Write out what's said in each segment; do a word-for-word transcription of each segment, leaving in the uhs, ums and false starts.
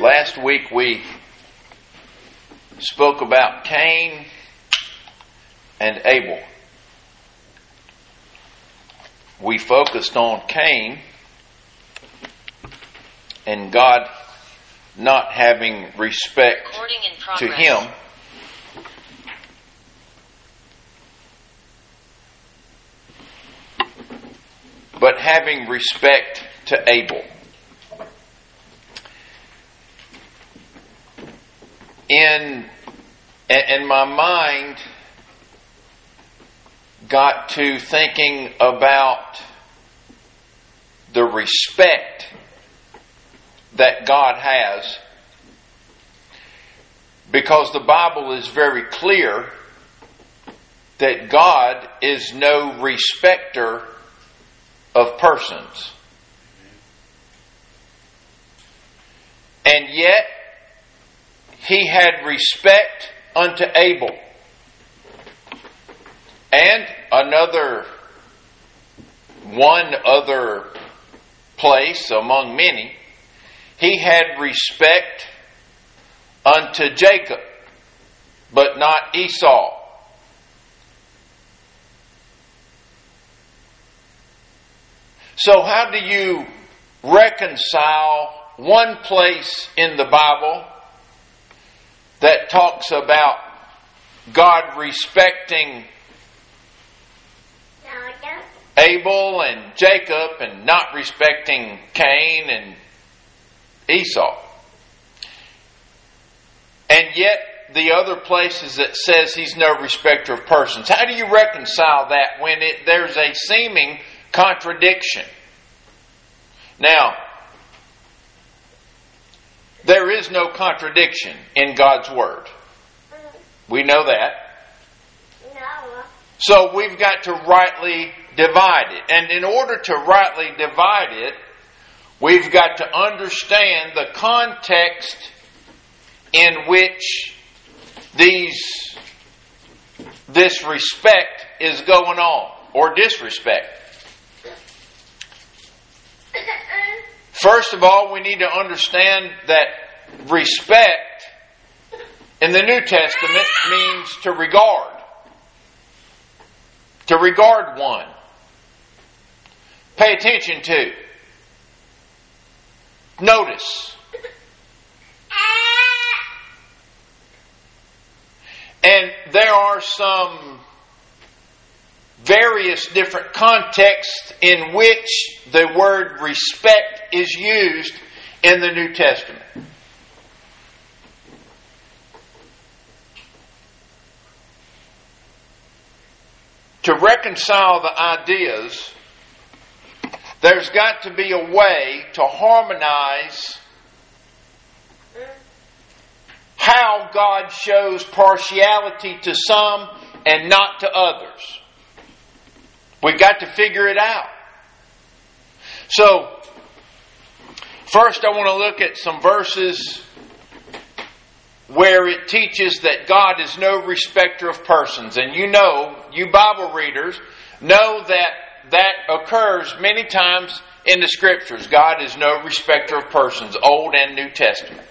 Last week we spoke about Cain and Abel. We focused on Cain and God not having respect to him. But having respect to Abel. In, and my mind got to thinking about the respect that God has, because the Bible is very clear that God is no respecter of persons. And yet, He had respect unto Abel. And another, one other place among many, He had respect unto Jacob, but not Esau. So how do you reconcile one place in the Bible that talks about God respecting Abel and Jacob and not respecting Cain and Esau? And yet the other places that says He's no respecter of persons. How do you reconcile that when it, there's a seeming contradiction? Now, there is no contradiction in God's Word. We know that. No. So we've got to rightly divide it. And in order to rightly divide it, we've got to understand the context in which these this respect is going on, or disrespect. First of all, we need to understand that respect in the New Testament means to regard. To regard one. Pay attention to. Notice. And there are some various different contexts in which the word respect is used in the New Testament. To reconcile the ideas, there's got to be a way to harmonize how God shows partiality to some and not to others. We've got to figure it out. So, first I want to look at some verses where it teaches that God is no respecter of persons. And you know, you Bible readers know that that occurs many times in the Scriptures. God is no respecter of persons, Old and New Testament.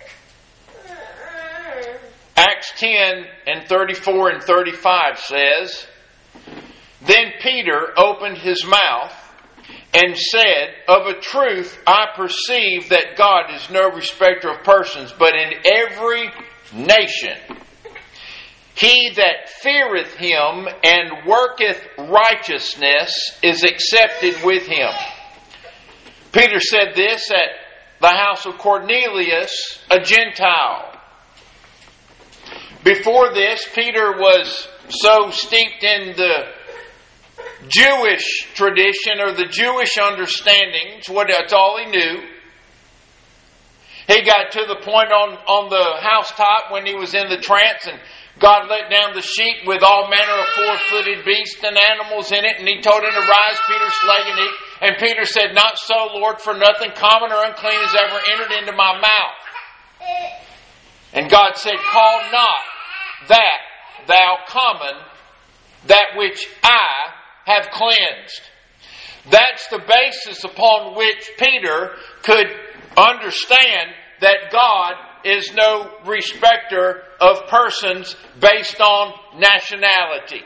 Acts ten and thirty-four and thirty-five says, "Then Peter opened his mouth and said, Of a truth I perceive that God is no respecter of persons, but in every nation he that feareth him and worketh righteousness is accepted with him." Peter said this at the house of Cornelius, a Gentile. Before this, Peter was so steeped in the Jewish tradition or the Jewish understandings, what that's all he knew. He got to the point on, on the housetop when he was in the trance, and God let down the sheet with all manner of four-footed beasts and animals in it, and He told him to rise, Peter, slay and eat. And Peter said, "Not so, Lord, for nothing common or unclean has ever entered into my mouth." And God said, "Call not that thou common, that which I have cleansed." That's the basis upon which Peter could understand that God is no respecter of persons based on nationality.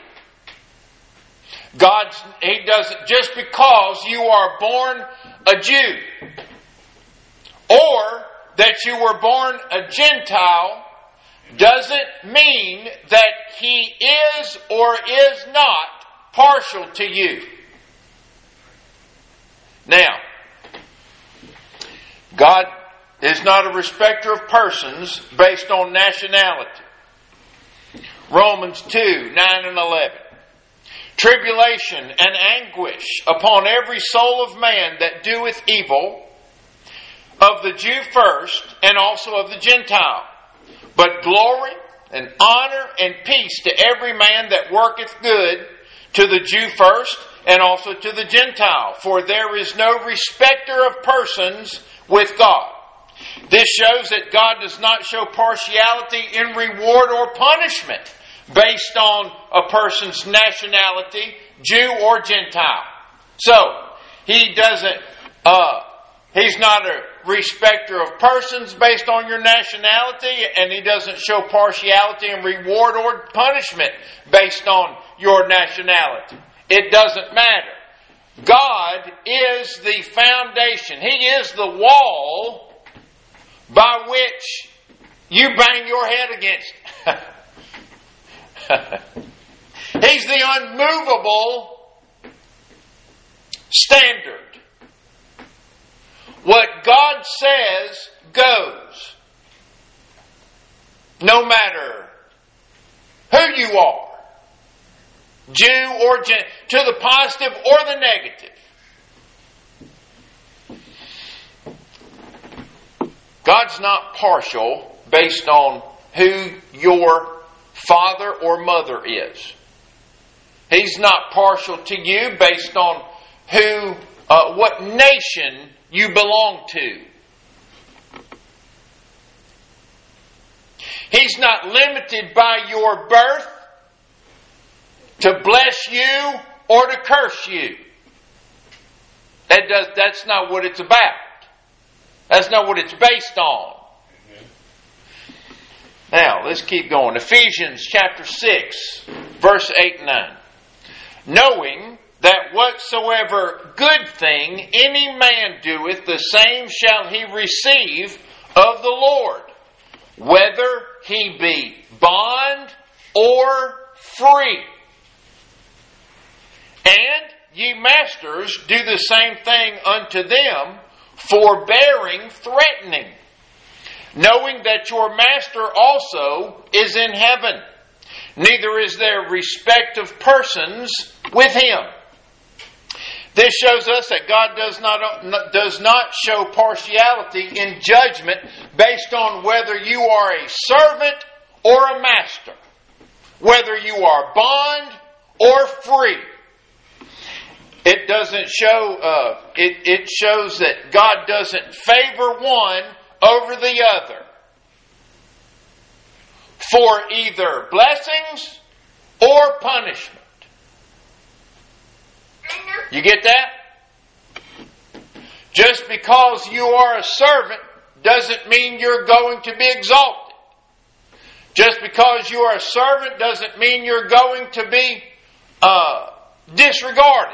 God's, He doesn't, just because you are born a Jew or that you were born a Gentile doesn't mean that He is or is not partial to you. Now, God is not a respecter of persons based on nationality. Romans two, nine and eleven. Tribulation and anguish upon every soul of man that doeth evil, of the Jew first, and also of the Gentile. But glory and honor and peace to every man that worketh good, to the Jew first, and also to the Gentile. For there is no respecter of persons with God. This shows that God does not show partiality in reward or punishment based on a person's nationality, Jew or Gentile. So, He doesn't, uh, He's not a respecter of persons based on your nationality, and He doesn't show partiality in reward or punishment based on your nationality. It doesn't matter. God is the foundation. He is the wall by which you bang your head against. He's the unmovable standard. What God says goes. No matter who you are. Jew or Gentile. To the positive or the negative. God's not partial based on who your father or mother is. He's not partial to you based on who, uh, what nation you belong to. He's not limited by your birth to bless you or to curse you. That does, that's not what it's about. That's not what it's based on. Now, let's keep going. Ephesians chapter six, verse eight and nine. Knowing that whatsoever good thing any man doeth, the same shall he receive of the Lord, whether he be bond or free. And ye masters, do the same thing unto them, forbearing, threatening, knowing that your master also is in heaven. Neither is there respect of persons with Him. This shows us that God does not, does not show partiality in judgment based on whether you are a servant or a master, whether you are bond or free. It doesn't show, uh, it, it shows that God doesn't favor one over the other for either blessings or punishment. You get that? Just because you are a servant doesn't mean you're going to be exalted. Just because you are a servant doesn't mean you're going to be uh, disregarded.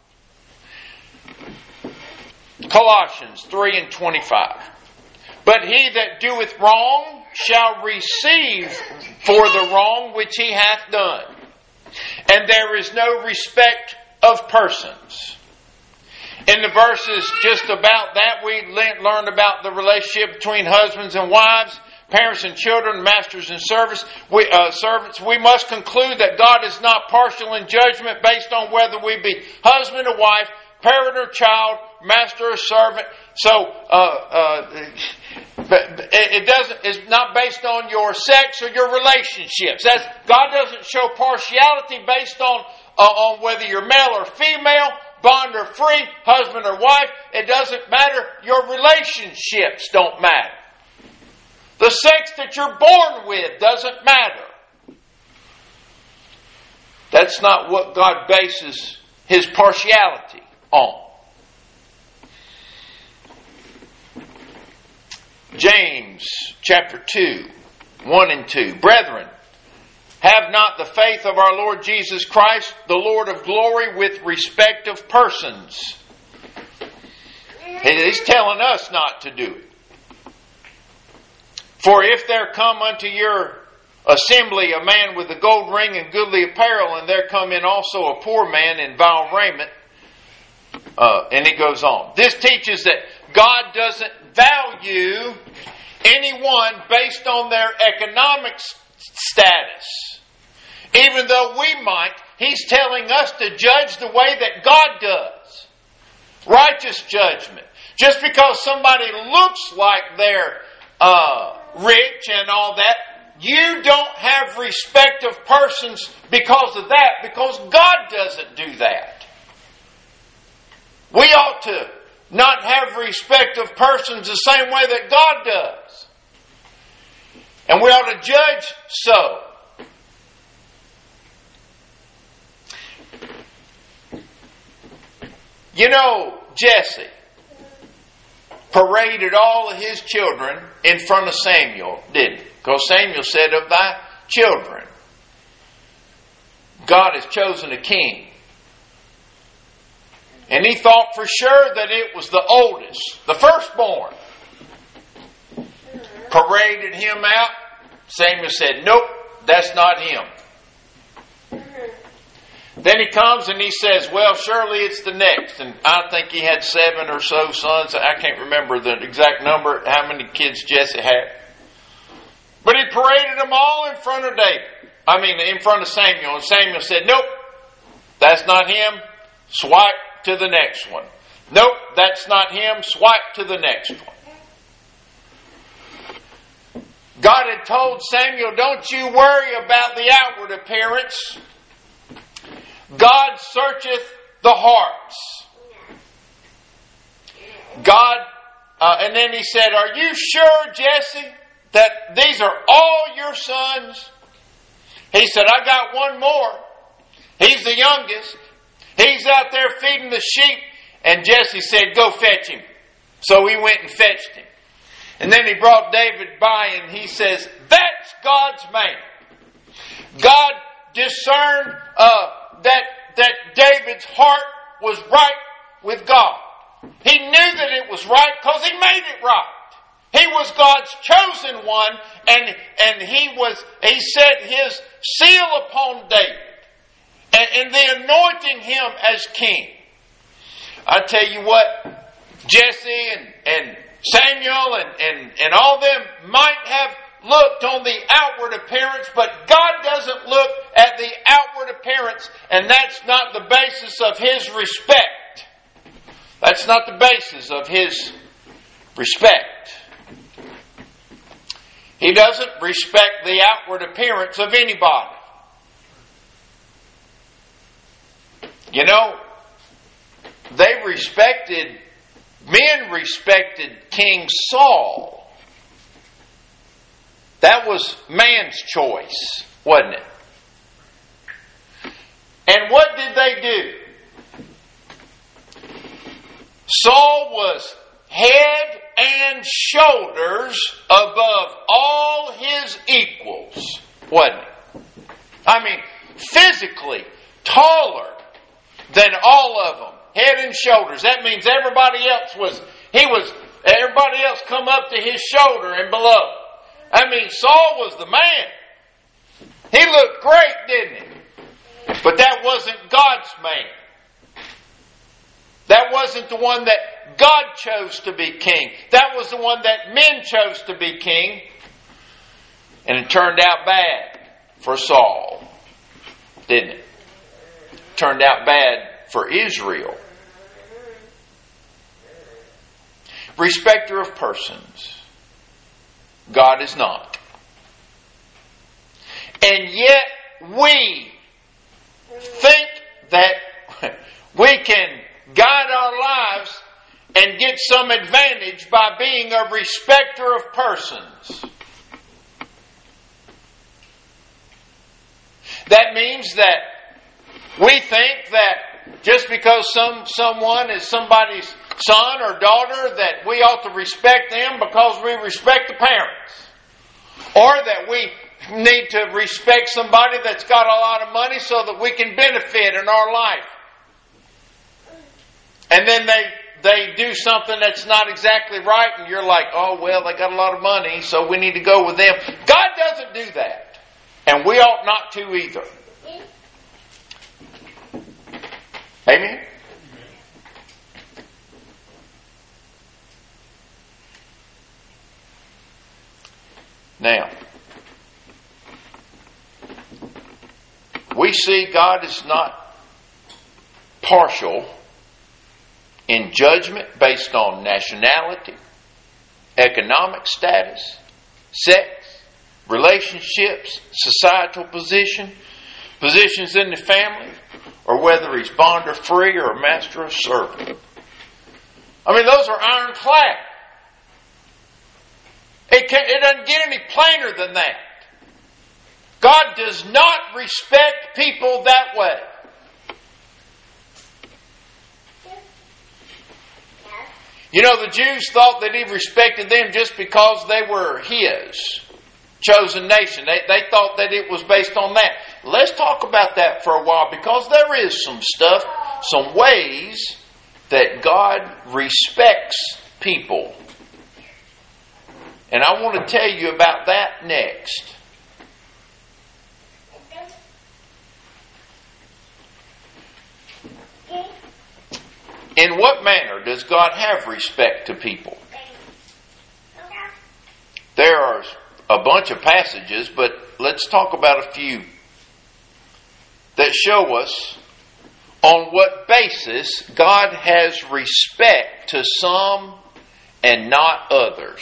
Colossians three and twenty-five. But he that doeth wrong shall receive for the wrong which he hath done. And there is no respect of persons. In the verses just about that, we learned about the relationship between husbands and wives, parents and children, masters and servants. We, uh, servants. We must conclude that God is not partial in judgment based on whether we be husband or wife, parent or child, master or servant. So, uh, uh, it doesn't. It's not based on your sex or your relationships. That's, God doesn't show partiality based on uh, on whether you're male or female, bond or free, husband or wife. It doesn't matter. Your relationships don't matter. The sex that you're born with doesn't matter. That's not what God bases His partiality on. James chapter two, one and two. Brethren, have not the faith of our Lord Jesus Christ, the Lord of glory, with respect of persons. He's telling us not to do it. For if there come unto your assembly a man with a gold ring and goodly apparel, and there come in also a poor man in vile raiment, uh, and it goes on. This teaches that God doesn't value anyone based on their economic status. Even though we might, He's telling us to judge the way that God does. Righteous judgment. Just because somebody looks like they're uh, rich and all that, you don't have respect of persons because of that, because God doesn't do that. We ought to not have respect of persons the same way that God does. And we ought to judge so. You know, Jesse paraded all of his children in front of Samuel, didn't he? Because Samuel said, of thy children, God has chosen a king. And he thought for sure that it was the oldest, the firstborn. Paraded him out. Samuel said, nope, that's not him. Then he comes and he says, well, surely it's the next. And I think he had seven or so sons. I can't remember the exact number, how many kids Jesse had. But he paraded them all in front of David. I mean, in front of Samuel. And Samuel said, nope, that's not him. Swipe to the next one. Nope, that's not him. Swipe to the next one. God had told Samuel, don't you worry about the outward appearance. God searcheth the hearts. God, uh, and then he said, are you sure, Jesse, that these are all your sons? He said, I got one more. He's the youngest. He's out there feeding the sheep. And Jesse said, go fetch him. So he went and fetched him. And then he brought David by and he says, that's God's man. God discerned uh, that, that David's heart was right with God. He knew that it was right because he made it right. He was God's chosen one, and, and he was he set his seal upon David, and, and then anointing him as king. I tell you what, Jesse and, and Samuel and, and, and all them might have looked on the outward appearance, but God doesn't look at the outward appearance, and that's not the basis of His respect. That's not the basis of His respect. He doesn't respect the outward appearance of anybody. You know, they respected, men respected King Saul. That was man's choice, wasn't it? And what did they do? Saul was head and shoulders above all his equals, wasn't he? I mean, physically taller than all of them. Head and shoulders. That means everybody else was, he was, everybody else come up to his shoulder and below. I mean, Saul was the man. He looked great, didn't he? But that wasn't God's man. That wasn't the one that God chose to be king. That was the one that men chose to be king. And it turned out bad for Saul, didn't it? It turned out bad for Israel. Respecter of persons. God is not. And yet we think that we can guide our lives and get some advantage by being a respecter of persons. That means that we think that just because some someone is somebody's son or daughter, that we ought to respect them because we respect the parents. Or that we need to respect somebody that's got a lot of money so that we can benefit in our life. And then they they do something that's not exactly right, and you're like, oh, well, they got a lot of money, so we need to go with them. God doesn't do that. And we ought not to either. Amen? Now, we see God is not partial in judgment based on nationality, economic status, sex, relationships, societal position, positions in the family, or whether he's bond or free or a master or servant. I mean, those are ironclad. It, can, it doesn't get any plainer than that. God does not respect people that way. You know, the Jews thought that He respected them just because they were His chosen nation. They, they thought that it was based on that. Let's talk about that for a while, because there is some stuff, some ways that God respects people. And I want to tell you about that next. In what manner does God have respect to people? There are a bunch of passages, but let's talk about a few that show us on what basis God has respect to some and not others.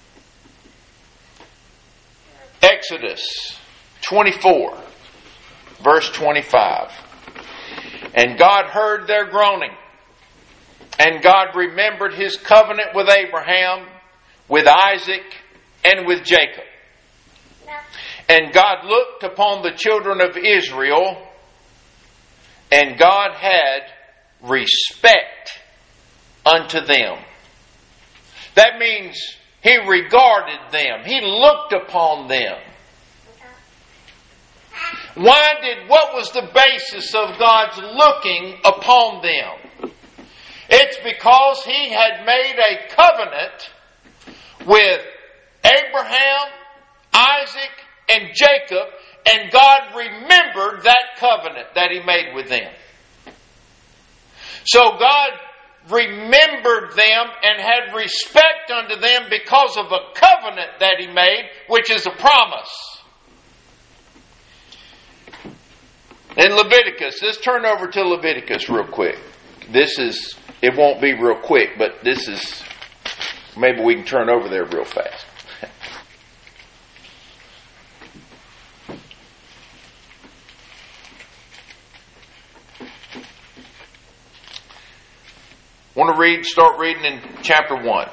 Exodus twenty-four, verse twenty-five. And God heard their groaning, and God remembered His covenant with Abraham, with Isaac, and with Jacob. And God looked upon the children of Israel, and God had respect unto them. That means He regarded them. He looked upon them. Why did, what was the basis of God's looking upon them? It's because He had made a covenant with Abraham, Isaac, and Jacob, and God remembered that covenant that He made with them. So God remembered them and had respect unto them because of a covenant that He made, which is a promise. In Leviticus, let's turn over to Leviticus real quick. This is, it won't be real quick, but this is, maybe we can turn over there real fast. Want to read, start reading in chapter one.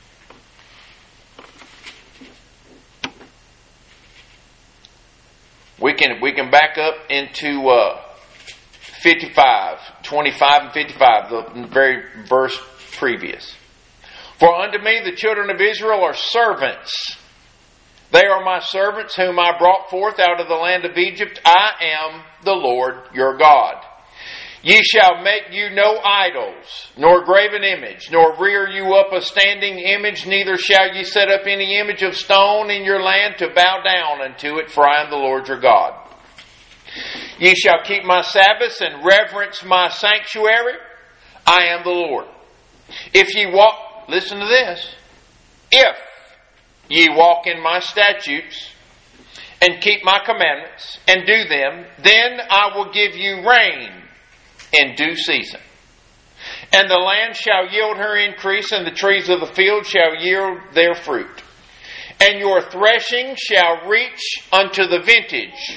We can we can back up into uh, fifty-five, twenty-five and fifty-five, the very verse previous. For unto me the children of Israel are servants. They are my servants whom I brought forth out of the land of Egypt. I am the Lord your God. Ye shall make you no idols, nor graven image, nor rear you up a standing image, neither shall ye set up any image of stone in your land to bow down unto it, for I am the Lord your God. Ye shall keep my Sabbaths and reverence my sanctuary. I am the Lord. If ye walk, listen to this, if ye walk in my statutes and keep my commandments and do them, then I will give you rain in due season. And the land shall yield her increase, and the trees of the field shall yield their fruit. And your threshing shall reach unto the vintage,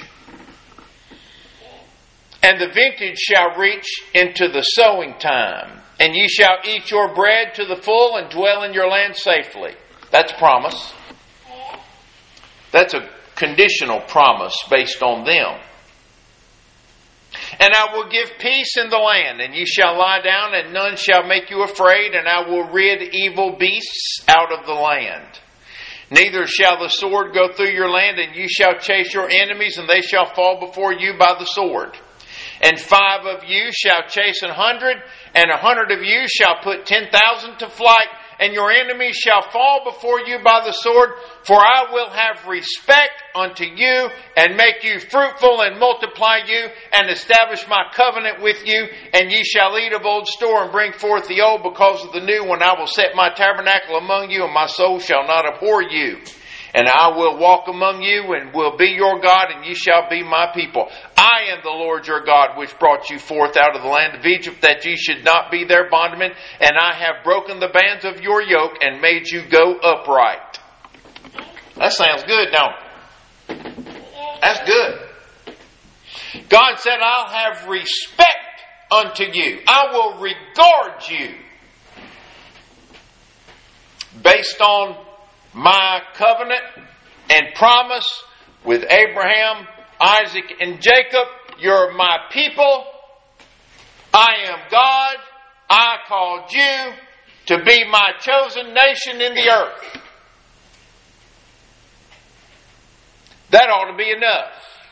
and the vintage shall reach into the sowing time. And ye shall eat your bread to the full, and dwell in your land safely. That's promise. That's a conditional promise based on them. And I will give peace in the land, and ye shall lie down, and none shall make you afraid, and I will rid evil beasts out of the land. Neither shall the sword go through your land, and you shall chase your enemies, and they shall fall before you by the sword. And five of you shall chase an hundred, and a hundred of you shall put ten thousand to flight, and your enemies shall fall before you by the sword. For I will have respect unto you, and make you fruitful, and multiply you, and establish my covenant with you. And ye shall eat of old store, and bring forth the old, because of the new, when I will set my tabernacle among you, and my soul shall not abhor you. And I will walk among you, and will be your God, and ye shall be my people. I am the Lord your God, which brought you forth out of the land of Egypt, that ye should not be their bondmen. And I have broken the bands of your yoke, and made you go upright. That sounds good, don't it? That's good. God said, I'll have respect unto you. I will regard you. Based on my covenant and promise with Abraham, Isaac, and Jacob. You're my people. I am God. I called you to be my chosen nation in the earth. That ought to be enough.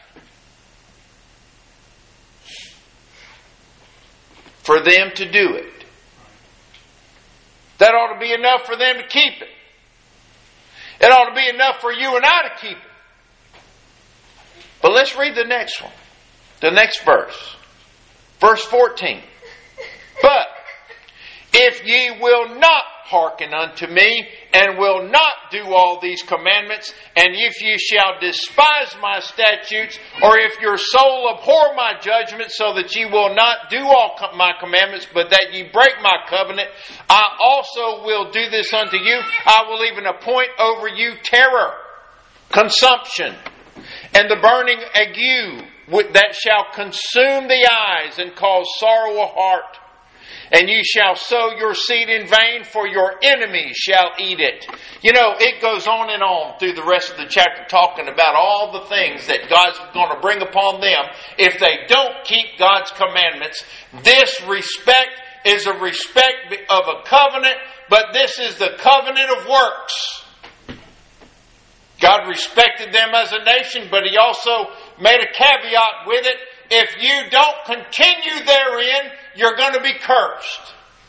For them to do it. That ought to be enough for them to keep it. It ought to be enough for you and I to keep it. But let's read the next one. The next verse. Verse fourteen. But if ye will not hearken unto me, and will not do all these commandments, and if ye shall despise my statutes, or if your soul abhor my judgments, so that ye will not do all my commandments, but that ye break my covenant, I also will do this unto you. I will even appoint over you terror, consumption, and the burning ague that shall consume the eyes and cause sorrow of heart. And you shall sow your seed in vain, for your enemies shall eat it. You know, it goes on and on through the rest of the chapter, talking about all the things that God's going to bring upon them if they don't keep God's commandments. This respect is a respect of a covenant, but this is the covenant of works. God respected them as a nation, but He also made a caveat with it. If you don't continue therein, you're going to be cursed.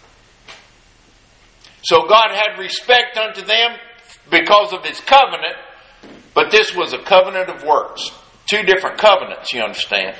So God had respect unto them because of His covenant, but this was a covenant of works. Two different covenants, you understand.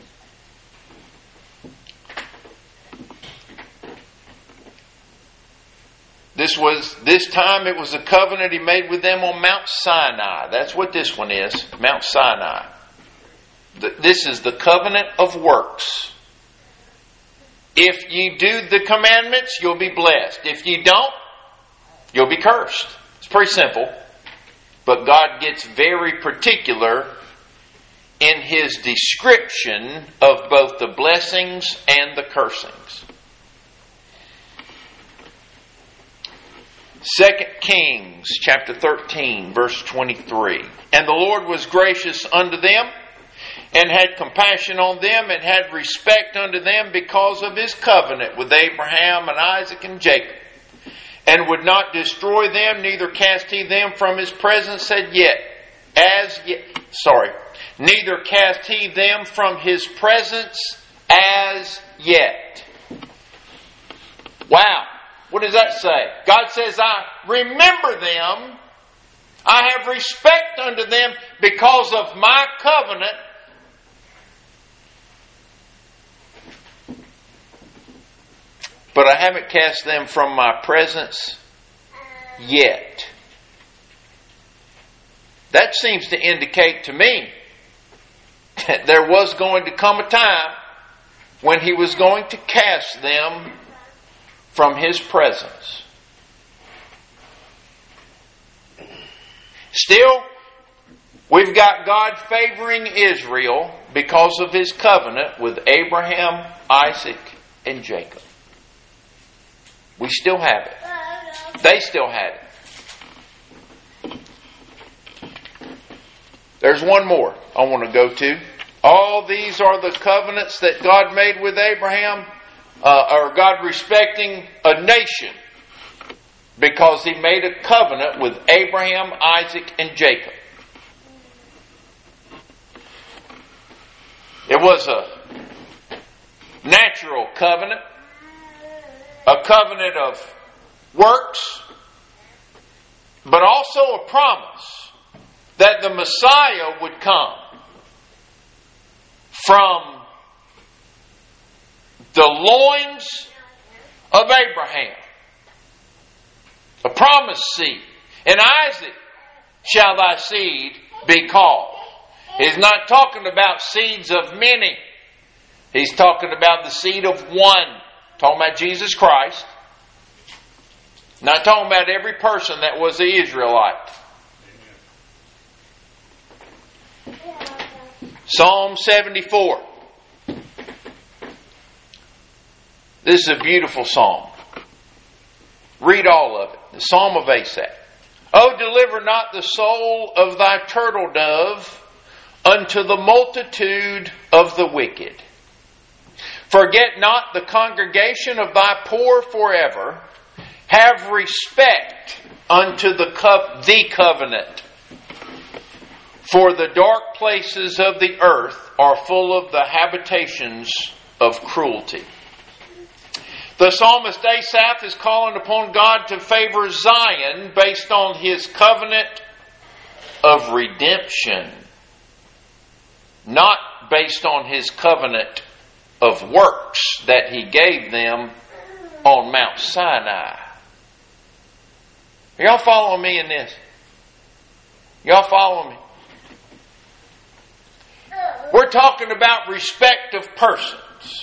This was, this time it was a covenant He made with them on Mount Sinai. That's what this one is, Mount Sinai. This is the covenant of works. If ye do the commandments, you'll be blessed. If ye don't, you'll be cursed. It's pretty simple. But God gets very particular in His description of both the blessings and the cursings. Second Kings chapter thirteen, verse twenty-three. And the Lord was gracious unto them, and had compassion on them, and had respect unto them because of His covenant with Abraham and Isaac and Jacob, and would not destroy them, neither cast He them from His presence, said yet, as yet, sorry, neither cast He them from His presence as yet. Wow, what does that say? God says, I remember them, I have respect unto them because of my covenant. But I haven't cast them from my presence yet. That seems to indicate to me that there was going to come a time when He was going to cast them from His presence. Still, we've got God favoring Israel because of His covenant with Abraham, Isaac, and Jacob. We still have it. They still had it. There's one more I want to go to. All these are the covenants that God made with Abraham, uh, or God respecting a nation. because He made a covenant with Abraham, Isaac, and Jacob. It was a natural covenant, a covenant of works, but also a promise that the Messiah would come from the loins of Abraham, a promised seed. And Isaac shall thy seed be called. He's not talking about seeds of many. He's talking about the seed of one. Talking about Jesus Christ. Not talking about every person that was an Israelite. Psalm seventy-four. This is a beautiful psalm. Read all of it. The Psalm of Asaph. Oh, deliver not the soul of thy turtle dove unto the multitude of the wicked. Forget not the congregation of thy poor forever. Have respect unto the, co- the covenant. For the dark places of the earth are full of the habitations of cruelty. The psalmist Asaph is calling upon God to favor Zion based on His covenant of redemption, not based on His covenant of works that He gave them on Mount Sinai. Are y'all following me in this? Y'all following me? We're talking about respect of persons.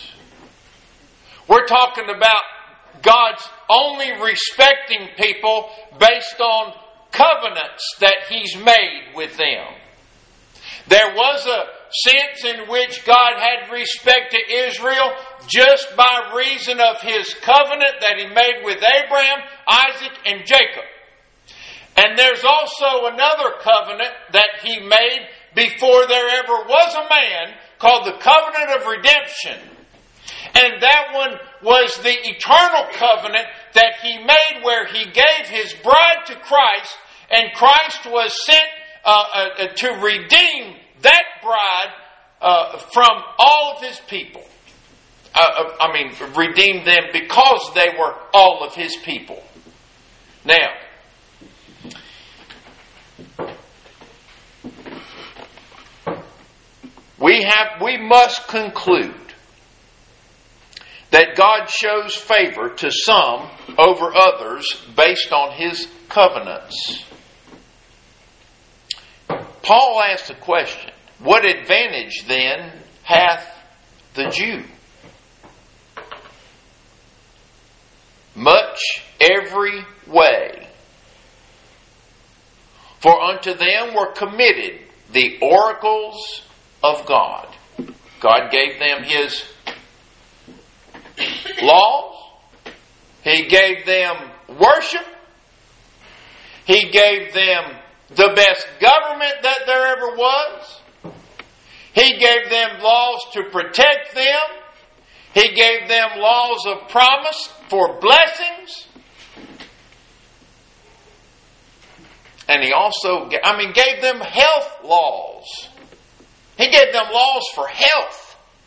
We're talking about God's only respecting people based on covenants that He's made with them. There was a sense in which God had respect to Israel just by reason of His covenant that He made with Abraham, Isaac, and Jacob. And there's also another covenant that He made before there ever was a man called the covenant of redemption. And that one was the eternal covenant that He made where He gave His bride to Christ, and Christ was sent uh, uh, to redeem that bride uh, from all of His people. Uh, I mean, redeem them because they were all of His people. Now, we have we must conclude that God shows favor to some over others based on His covenants. Paul asks a question. What advantage then hath the Jew? Much every way. For unto them were committed the oracles of God. God gave them His laws. He gave them worship. He gave them the best government that there ever was. He gave them laws to protect them. He gave them laws of promise for blessings. And He also, I mean, gave them health laws. He gave them laws for health.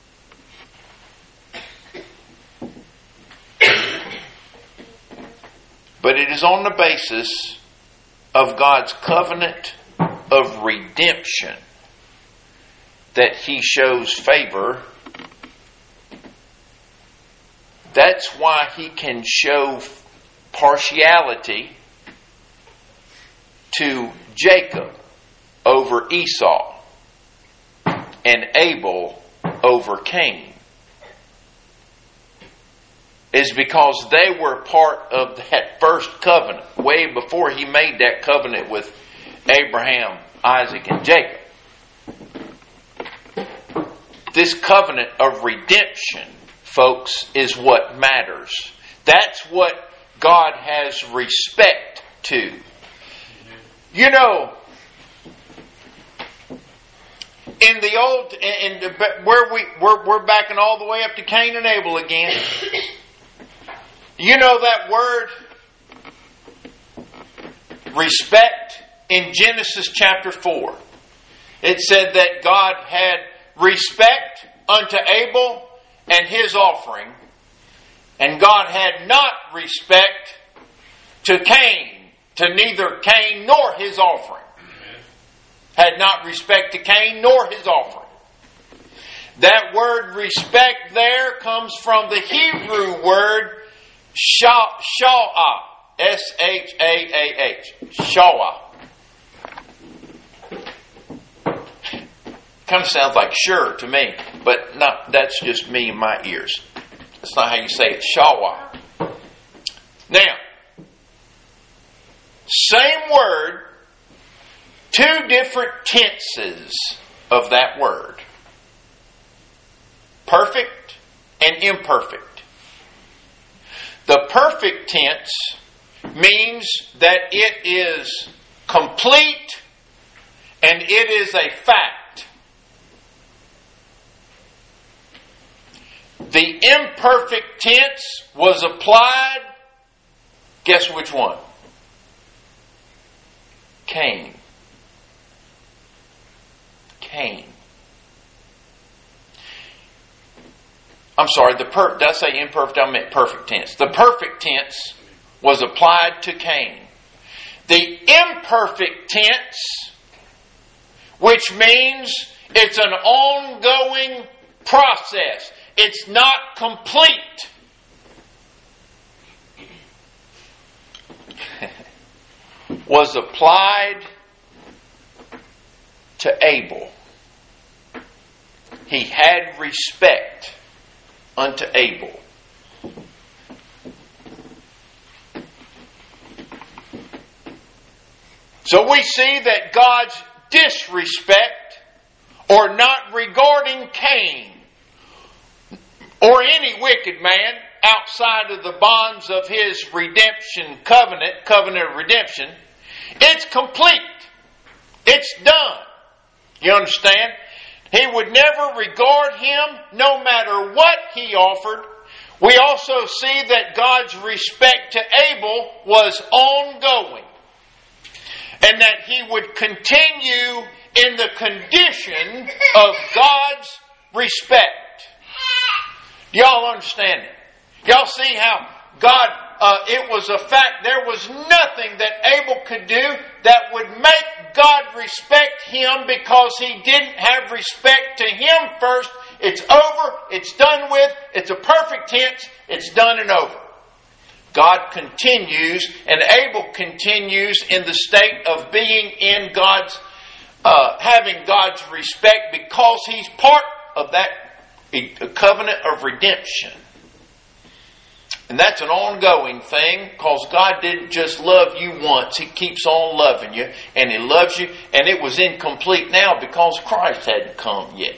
But it is on the basis of God's covenant of redemption that He shows favor. That's why He can show partiality to Jacob over Esau and Abel over Cain. Is because they were part of that first covenant way before He made that covenant with Abraham, Isaac, and Jacob. This covenant of redemption, folks, is what matters. That's what God has respect to. You know, in the old, in the, where we we're, we're backing all the way up to Cain and Abel again. You know that word respect in Genesis chapter four. It said that God had respect unto Abel and his offering, and God had not respect to Cain, to neither Cain nor his offering. Had not respect to Cain nor his offering. That word respect there comes from the Hebrew word sha'ah. S H A A H. Sha'ah. Kind of sounds like sure to me, but not, that's just me in my ears. That's not how you say it. Sha'ah. Now, same word, two different tenses of that word. Perfect and imperfect. The perfect tense means that it is complete and it is a fact. The imperfect tense was applied, guess which one? Cain. Cain. I'm sorry, the per, did I say imperfect? I meant perfect tense. The perfect tense was applied to Cain. The imperfect tense, which means it's an ongoing process. It's not complete. Was applied to Abel. He had respect unto Abel. So we see that God's disrespect or not regarding Cain or any wicked man outside of the bonds of his redemption covenant, covenant of redemption, it's complete. It's done. You understand? He would never regard him no matter what he offered. We also see that God's respect to Abel was ongoing. And that he would continue in the condition of God's respect. Y'all understand it? Y'all see how God, uh, it was a fact, there was nothing that Abel could do that would make God respect him because he didn't have respect to him first. It's over, it's done with, it's a perfect tense, it's done and over. God continues, and Abel continues in the state of being in God's, uh, having God's respect because he's part of that covenant of redemption. And that's an ongoing thing because God didn't just love you once. He keeps on loving you, and He loves you, and it was incomplete now because Christ hadn't come yet.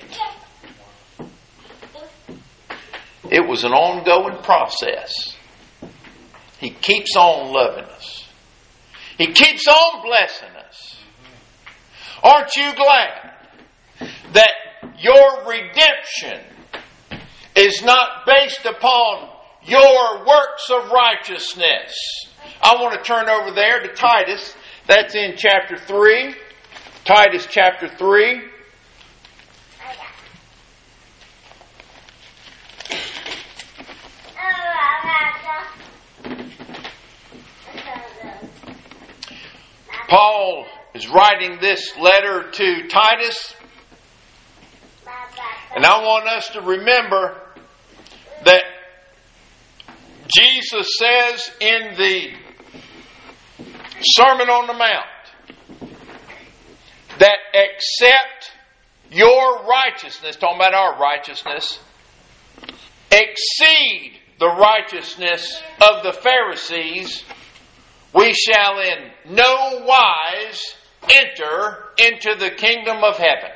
It was an ongoing process. He keeps on loving us. He keeps on blessing us. Aren't you glad that your redemption is not based upon your works of righteousness? I want to turn over there to Titus. That's in chapter three. Titus chapter three. Paul is writing this letter to Titus, and I want us to remember that Jesus says in the Sermon on the Mount that except your righteousness, talking about our righteousness, exceed the righteousness of the Pharisees, we shall in no wise enter into the kingdom of heaven.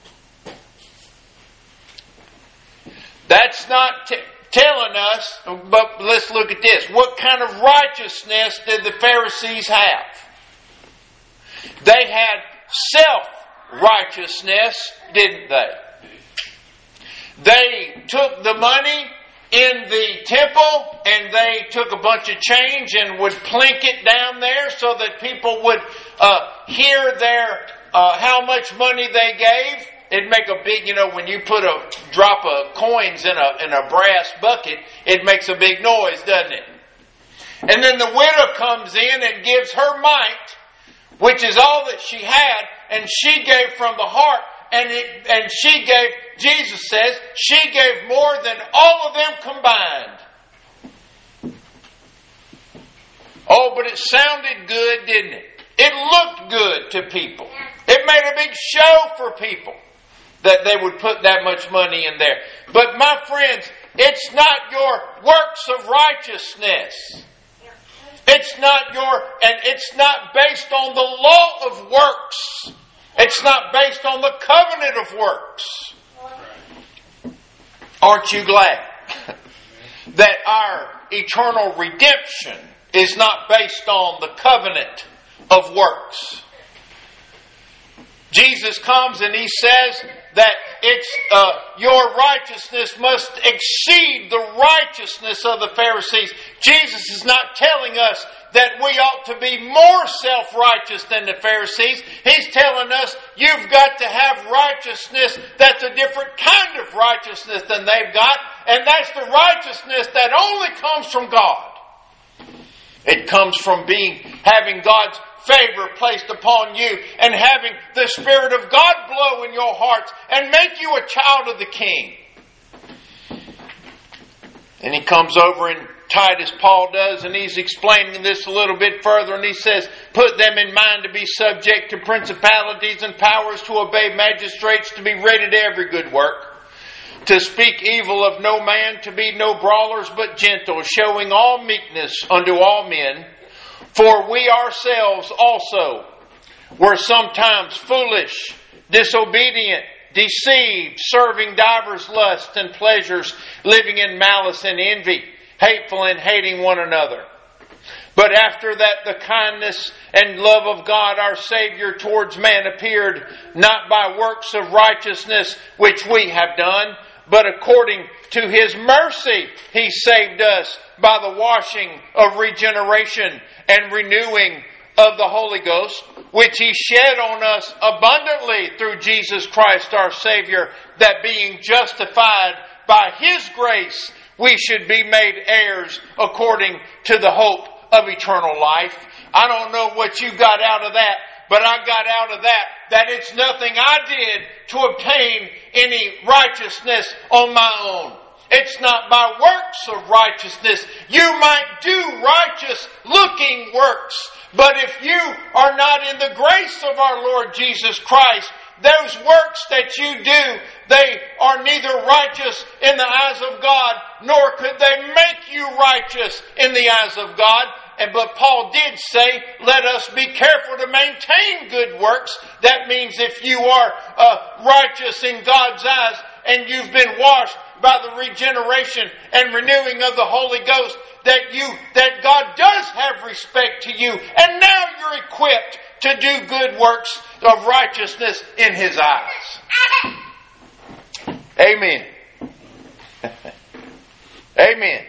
That's not t- telling us, but let's look at this. What kind of righteousness did the Pharisees have? They had self-righteousness, didn't they? They took the money in the temple, and they took a bunch of change and would plink it down there so that people would uh, hear their uh, how much money they gave. It'd make a big, you know, when you put a drop of coins in a in a brass bucket, it makes a big noise, doesn't it? And then the widow comes in and gives her mite, which is all that she had, and she gave from the heart, and it, and she gave, Jesus says, she gave more than all of them combined. Oh, but it sounded good, didn't it? It looked good to people. It made a big show for people that they would put that much money in there. But my friends, it's not your works of righteousness. It's not your, and it's not based on the law of works. It's not based on the covenant of works. Aren't you glad that our eternal redemption is not based on the covenant of works? Jesus comes and He says that it's uh, your righteousness must exceed the righteousness of the Pharisees. Jesus is not telling us that we ought to be more self-righteous than the Pharisees. He's telling us you've got to have righteousness that's a different kind of righteousness than they've got, and that's the righteousness that only comes from God. It comes from being having God's favor placed upon you and having the Spirit of God blow in your hearts and make you a child of the King. And he comes over in Titus, Paul does, and he's explaining this a little bit further, and he says, put them in mind to be subject to principalities and powers, to obey magistrates, to be ready to every good work, to speak evil of no man, to be no brawlers but gentle, showing all meekness unto all men. For we ourselves also were sometimes foolish, disobedient, deceived, serving divers lusts and pleasures, living in malice and envy, hateful and hating one another. But after that the kindness and love of God our Savior towards man appeared, not by works of righteousness which we have done, but according to His mercy He saved us by the washing of regeneration and renewing of the Holy Ghost, which He shed on us abundantly through Jesus Christ our Savior, that being justified by His grace, we should be made heirs according to the hope of eternal life. I don't know what you got out of that, but I got out of that that it's nothing I did to obtain any righteousness on my own. It's not by works of righteousness. You might do righteous looking works, but if you are not in the grace of our Lord Jesus Christ, those works that you do, they are neither righteous in the eyes of God, nor could they make you righteous in the eyes of God. And but Paul did say, let us be careful to maintain good works. That means if you are uh, righteous in God's eyes and you've been washed by the regeneration and renewing of the Holy Ghost, that you that God does have respect to you, and now you're equipped to do good works of righteousness in His eyes. Amen. Amen.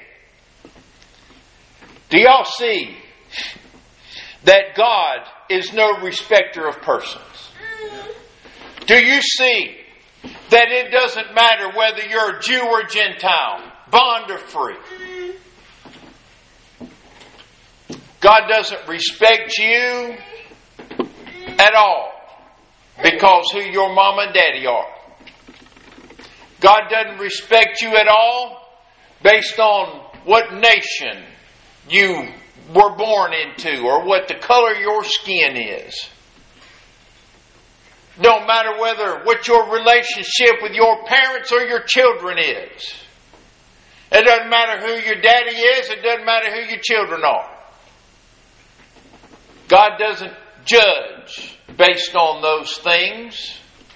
Do y'all see that God is no respecter of persons? Do you see that it doesn't matter whether you're a Jew or Gentile, bond or free? God doesn't respect you at all because who your mama and daddy are. God doesn't respect you at all based on what nation you were born into or what the color of your skin is. Don't matter whether what your relationship with your parents or your children is. It doesn't matter who your daddy is. It doesn't matter who your children are. God doesn't judge based on those things.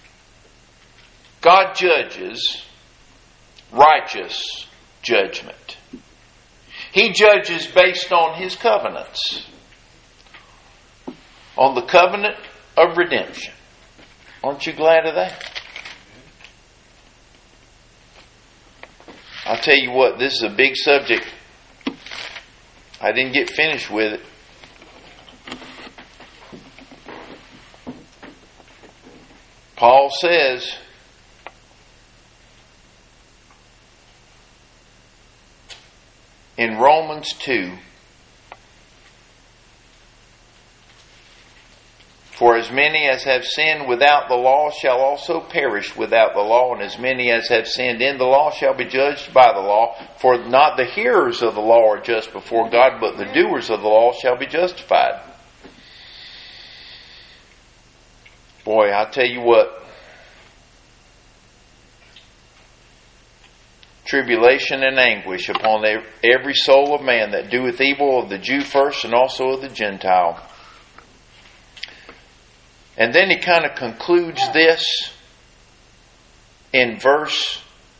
God judges righteous judgment. He judges based on His covenants. On the covenant of redemption. Aren't you glad of that? I'll tell you what, this is a big subject. I didn't get finished with it. Paul says, in Romans two, for as many as have sinned without the law shall also perish without the law, and as many as have sinned in the law shall be judged by the law. For not the hearers of the law are just before God, but the doers of the law shall be justified. Boy, I tell you what, tribulation and anguish upon every soul of man that doeth evil, of the Jew first and also of the Gentile. And then he kind of concludes this in verse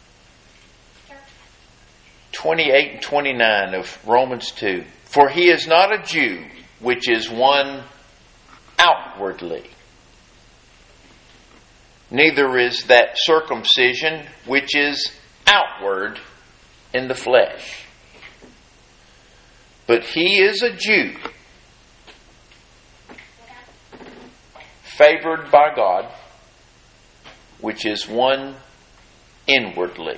twenty-eight and twenty-nine of Romans two. For he is not a Jew, which is one outwardly. Neither is that circumcision, which is outward in the flesh. But he is a Jew, favored by God, which is one inwardly.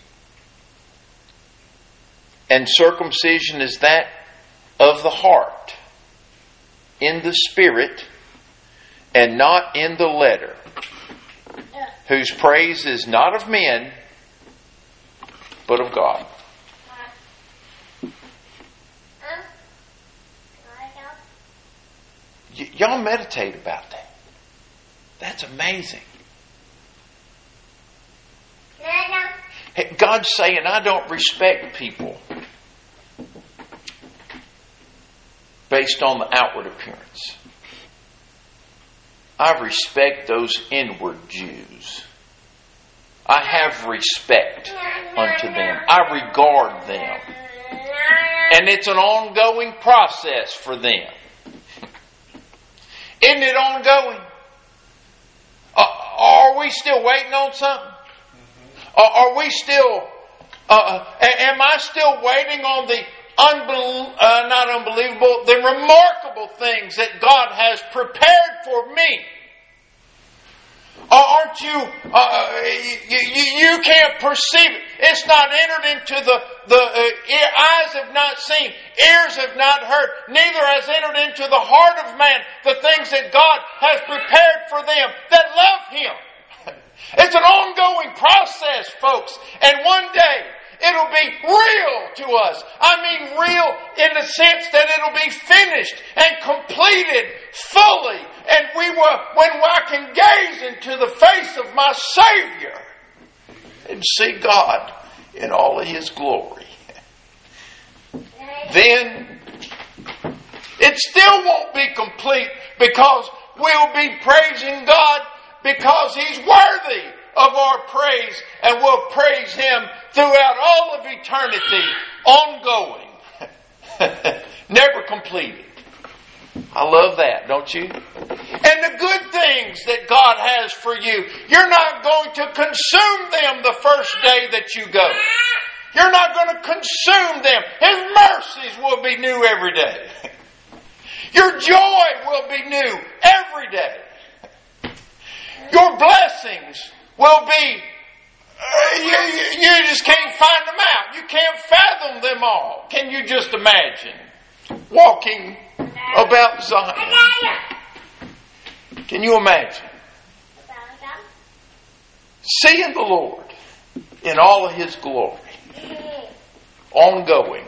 And circumcision is that of the heart, in the spirit, and not in the letter, whose praise is not of men, but of God. Y- y'all meditate about that. That's amazing. Hey, God's saying, I don't respect people based on the outward appearance. I respect those inward Jews. I have respect unto them. I regard them. And it's an ongoing process for them. Isn't it ongoing? Uh, are we still waiting on something? Uh, are we still, uh, am I still waiting on the unbel- uh, not unbelievable, the remarkable things that God has prepared for me? Aren't you, uh, you, you, you can't perceive it. It's not entered into the, the uh, ear, eyes have not seen, ears have not heard, neither has entered into the heart of man the things that God has prepared for them that love Him. It's an ongoing process, folks. And one day, it'll be real to us. I mean real in the sense that it'll be finished and completed fully. And we will, when I can gaze into the face of my Savior and see God in all of His glory. Then it still won't be complete because we'll be praising God because He's worthy of our praise, and we'll praise Him throughout all of eternity, ongoing, never completed. I love that, don't you? And the good things that God has for you, you're not going to consume them the first day that you go. You're not going to consume them. His mercies will be new every day. Your joy will be new every day. Your blessings will be, uh, you, you, you just can't find them out. You can't fathom them all. Can you just imagine walking about Zion? Can you imagine seeing the Lord in all of His glory? Ongoing.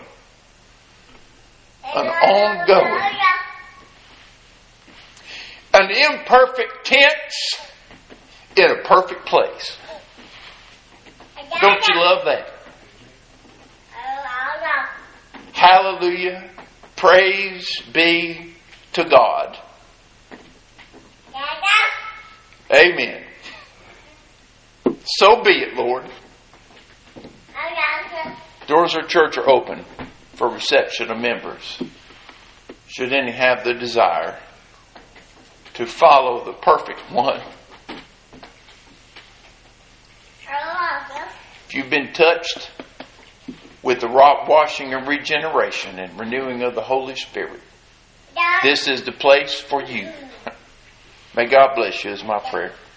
An ongoing. An imperfect tense in a perfect place. Don't you love that? Hallelujah. Praise be to God. Amen. So be it, Lord. Doors of church are open for reception of members, should any have the desire to follow the perfect one. If you've been touched with the washing and regeneration and renewing of the Holy Spirit. This is the place for you. May God bless you is my prayer.